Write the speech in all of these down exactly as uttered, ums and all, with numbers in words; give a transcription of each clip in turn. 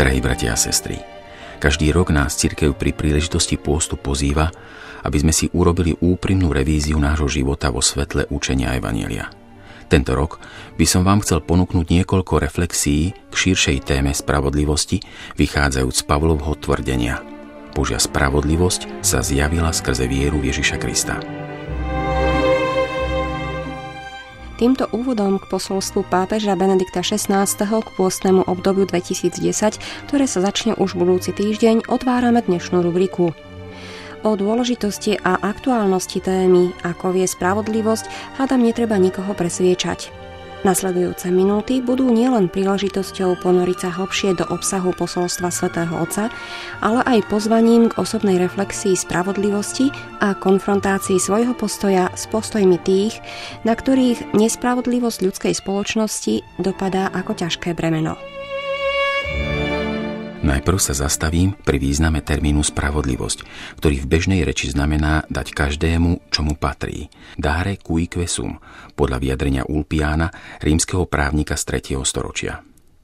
Drahí bratia a sestry, každý rok nás cirkev pri príležitosti pôstu pozýva, aby sme si urobili úprimnú revíziu nášho života vo svetle učenia Evanjelia. Tento rok by som vám chcel ponúknuť niekoľko reflexií k širšej téme spravodlivosti, vychádzajúc z Pavlovho tvrdenia. Božia spravodlivosť sa zjavila skrze vieru v Ježiša Krista. Týmto úvodom k posolstvu pápeža Benedikta šestnásteho k pôstnemu obdobiu dvetisícdesať, ktoré sa začne už budúci týždeň, otvárame dnešnú rubriku. O dôležitosti a aktuálnosti témy, ako vie spravodlivosť, hádam netreba nikoho presviečať. Nasledujúce minúty budú nielen príležitosťou ponoriť sa hlbšie do obsahu posolstva svätého Otca, ale aj pozvaním k osobnej reflexii spravodlivosti a konfrontácii svojho postoja s postojmi tých, na ktorých nespravodlivosť ľudskej spoločnosti dopadá ako ťažké bremeno. Najprv sa zastavím pri význame termínu spravodlivosť, ktorý v bežnej reči znamená dať každému, čo mu patrí. Dare cuique sum, podľa vyjadrenia Ulpiana, rímskeho právnika z tretieho storočia.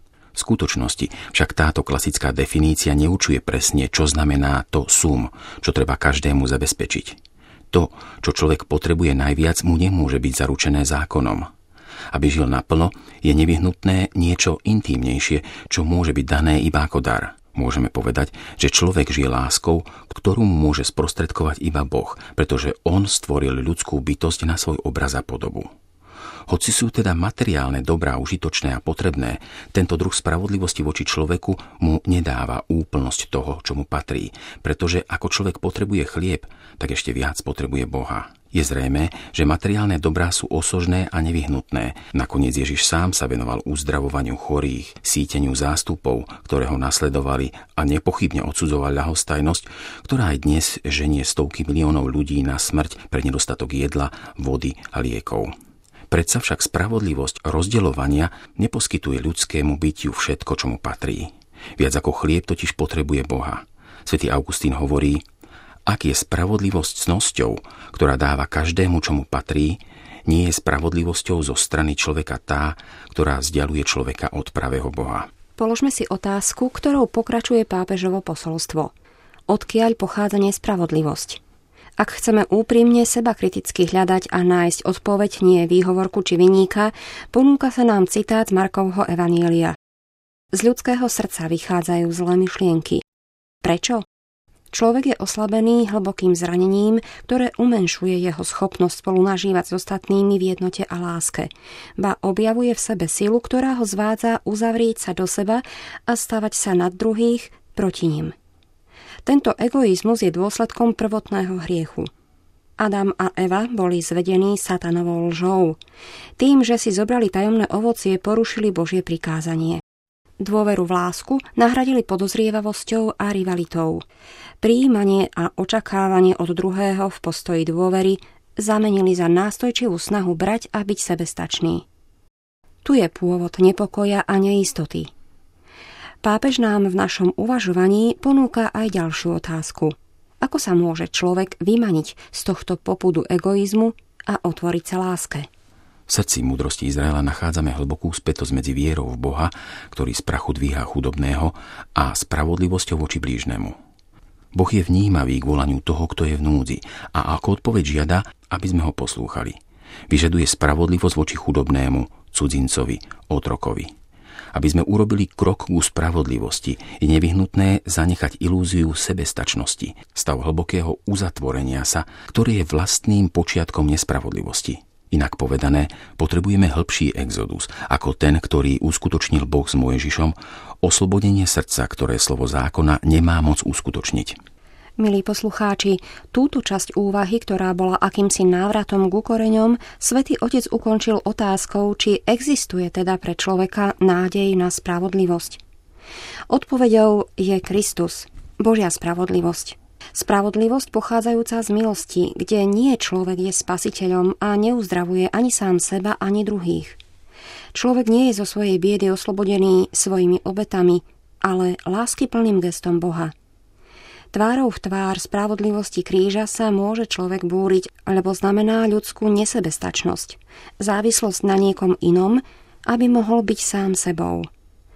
V skutočnosti však táto klasická definícia neučuje presne, čo znamená to sum, čo treba každému zabezpečiť. To, čo človek potrebuje najviac, mu nemôže byť zaručené zákonom. Aby žil naplno, je nevyhnutné niečo intímnejšie, čo môže byť dané iba ako dar. Môžeme povedať, že človek žije láskou, ktorú môže sprostredkovať iba Boh, pretože on stvoril ľudskú bytosť na svoj obraz a podobu. Hoci sú teda materiálne dobrá, užitočné a potrebné, tento druh spravodlivosti voči človeku mu nedáva úplnosť toho, čo mu patrí, pretože ako človek potrebuje chlieb, tak ešte viac potrebuje Boha. Je zrejmé, že materiálne dobrá sú osožné a nevyhnutné. Nakoniec Ježiš sám sa venoval uzdravovaniu chorých, síteniu zástupov, ktoré ho nasledovali, a nepochybne odsudzoval ľahostajnosť, ktorá aj dnes ženie stovky miliónov ľudí na smrť pre nedostatok jedla, vody a liekov. Predsa však spravodlivosť rozdeľovania neposkytuje ľudskému bytiu všetko, čo mu patrí. Viac ako chlieb totiž potrebuje Boha. Svätý Augustín hovorí: ak je spravodlivosť cnosťou, ktorá dáva každému, čo mu patrí, nie je spravodlivosťou zo strany človeka tá, ktorá vzdialuje človeka od pravého Boha. Položme si otázku, ktorou pokračuje pápežovo posolstvo. Odkiaľ pochádza nespravodlivosť? Ak chceme úprimne seba kriticky hľadať a nájsť odpoveď, nie výhovorku či viníka, ponúka sa nám citát z Markovho Evanjelia. Z ľudského srdca vychádzajú zlé myšlienky. Prečo? Človek je oslabený hlbokým zranením, ktoré umenšuje jeho schopnosť spolunažívať s ostatnými v jednote a láske. Ba objavuje v sebe silu, ktorá ho zvádza uzavrieť sa do seba a stavať sa nad druhých proti nim. Tento egoizmus je dôsledkom prvotného hriechu. Adam a Eva boli zvedení satanovou lžou. Tým, že si zobrali tajomné ovocie, porušili Božie prikázanie. Dôveru v lásku nahradili podozrievavosťou a rivalitou. Prijímanie a očakávanie od druhého v postoji dôvery zamenili za nástojčivú snahu brať a byť sebestačný. Tu je pôvod nepokoja a neistoty. Pápež nám v našom uvažovaní ponúka aj ďalšiu otázku. Ako sa môže človek vymaniť z tohto popudu egoizmu a otvoriť sa láske? V srdci múdrosti Izraela nachádzame hlbokú spätosť medzi vierou v Boha, ktorý z prachu dvíha chudobného, a spravodlivosťou voči blížnemu. Boh je vnímavý k volaniu toho, kto je v núdzi, a ako odpoveď žiada, aby sme ho poslúchali. Vyžaduje spravodlivosť voči chudobnému, cudzincovi, otrokovi. Aby sme urobili krok ku spravodlivosti, je nevyhnutné zanechať ilúziu sebestačnosti, stav hlbokého uzatvorenia sa, ktorý je vlastným počiatkom nespravodlivosti. Inak povedané, potrebujeme hĺbší exodus, ako ten, ktorý uskutočnil Boh s Mojžišom, oslobodenie srdca, ktoré slovo zákona nemá moc uskutočniť. Milí poslucháči, túto časť úvahy, ktorá bola akýmsi návratom ku koreňom, Svätý Otec ukončil otázkou, či existuje teda pre človeka nádej na spravodlivosť. Odpoveďou je Kristus, Božia spravodlivosť. Spravodlivosť pochádzajúca z milosti, kde nie človek je spasiteľom a neuzdravuje ani sám seba, ani druhých. Človek nie je zo svojej biedy oslobodený svojimi obetami, ale láskyplným gestom Boha. Tvárou v tvár spravodlivosti kríža sa môže človek búriť, lebo znamená ľudskú nesebestačnosť, závislosť na niekom inom, aby mohol byť sám sebou.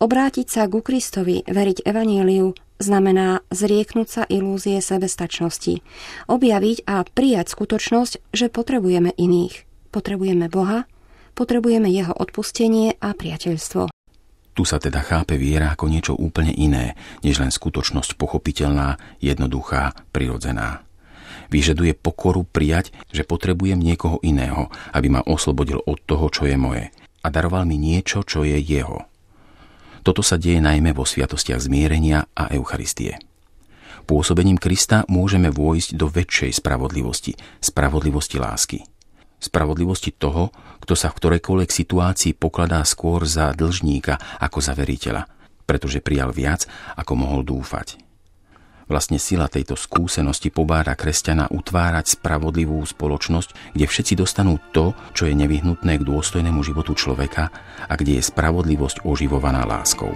Obrátiť sa ku Kristovi, veriť evaníliu, znamená zrieknúť sa ilúzie sebestačnosti, objaviť a prijať skutočnosť, že potrebujeme iných. Potrebujeme Boha, potrebujeme jeho odpustenie a priateľstvo. Tu sa teda chápe viera ako niečo úplne iné, než len skutočnosť pochopiteľná, jednoduchá, prirodzená. Vyžaduje pokoru prijať, že potrebujem niekoho iného, aby ma oslobodil od toho, čo je moje, a daroval mi niečo, čo je jeho. Toto sa deje najmä vo sviatostiach zmierenia a Eucharistie. Pôsobením Krista môžeme vojsť do väčšej spravodlivosti, spravodlivosti lásky. Spravodlivosti toho, kto sa v ktorejkoľvek situácii pokladá skôr za dlžníka ako za veriteľa, pretože prijal viac, ako mohol dúfať. Vlastne sila tejto skúsenosti pobáda kresťana utvárať spravodlivú spoločnosť, kde všetci dostanú to, čo je nevyhnutné k dôstojnému životu človeka a kde je spravodlivosť oživovaná láskou.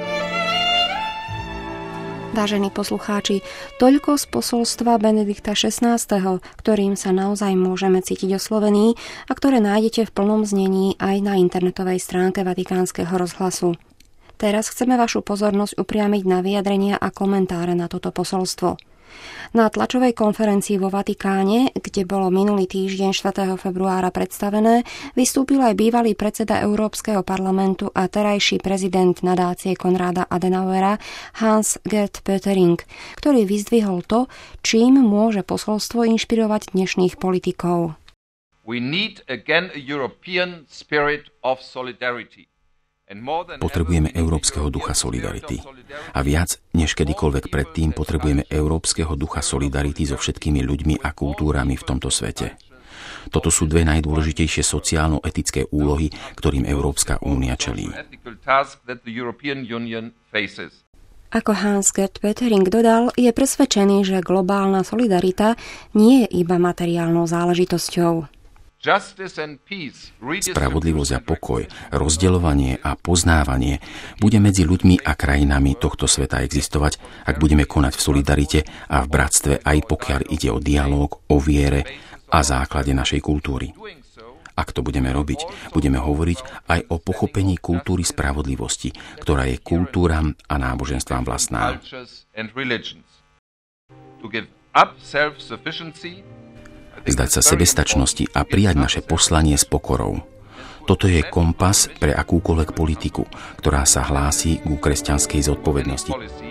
Vážení poslucháči, toľko z posolstva Benedikta šestnásteho, ktorým sa naozaj môžeme cítiť oslovení a ktoré nájdete v plnom znení aj na internetovej stránke Vatikánskeho rozhlasu. Teraz chceme vašu pozornosť upriamiť na vyjadrenia a komentáre na toto posolstvo. Na tlačovej konferencii vo Vatikáne, kde bolo minulý týždeň štvrtého februára predstavené, vystúpil aj bývalý predseda Európskeho parlamentu a terajší prezident nadácie Konráda Adenauera Hans-Gert Pöttering, ktorý vyzdvihol to, čím môže posolstvo inšpirovať dnešných politikov. We need again a European spirit of solidarity. Potrebujeme európskeho ducha solidarity. A viac než kedykoľvek predtým potrebujeme európskeho ducha solidarity so všetkými ľuďmi a kultúrami v tomto svete. Toto sú dve najdôležitejšie sociálno-etické úlohy, ktorým Európska únia čelí. Ako Hans-Gert Pöttering dodal, je presvedčený, že globálna solidarita nie je iba materiálnou záležitosťou. Spravodlivosť a pokoj, rozdeľovanie a poznávanie bude medzi ľuďmi a krajinami tohto sveta existovať, ak budeme konať v solidarite a v bratstve, aj pokiaľ ide o dialóg, o viere a základe našej kultúry. Ak to budeme robiť, budeme hovoriť aj o pochopení kultúry spravodlivosti, ktorá je kultúram a náboženstvám vlastná. Vzdať sa sebestačnosti a prijať naše poslanie s pokorou. Toto je kompas pre akúkoľvek politiku, ktorá sa hlási ku kresťanskej zodpovednosti.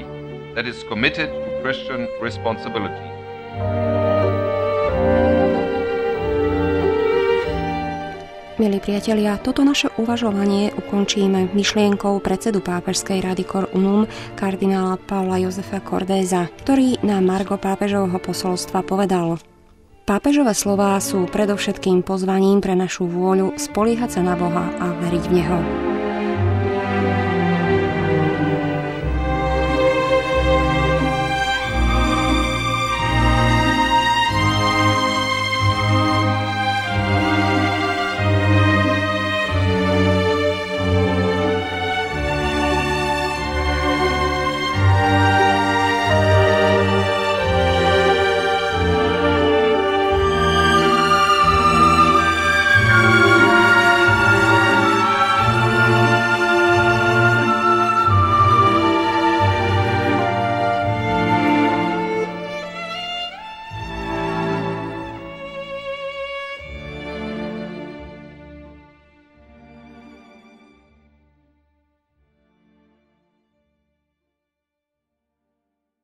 Milí priatelia, toto naše uvažovanie ukončíme myšlienkou predsedu pápežskej rady Cor Unum kardinála Paula Josefa Cordéza, ktorý na margo pápežovho posolstva povedal: Pápežové slová sú predovšetkým pozvaním pre našu vôľu spoliehať sa na Boha a veriť v Neho.